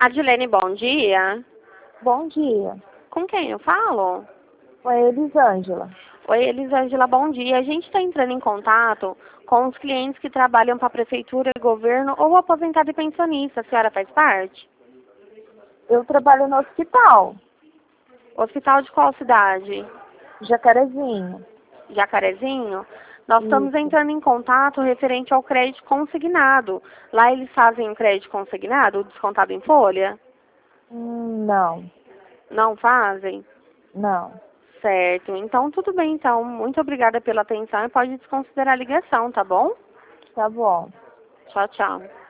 Adilene, bom dia. Bom dia. Com quem eu falo? Oi, Elisângela. Oi, Elisângela, bom dia. A gente está entrando em contato com os clientes que trabalham para a prefeitura, governo ou aposentado e pensionista. A senhora faz parte? Eu trabalho no hospital, Hospital de qual cidade? Jacarezinho. Jacarezinho? Nós estamos Isso. entrando em contato referente ao crédito consignado. Lá eles fazem o crédito consignado, descontado em folha? Não, Não fazem? não. Certo. Então, tudo bem, então. Muito obrigada pela atenção e pode desconsiderar a ligação, tá bom? Tá bom. Tchau, tchau.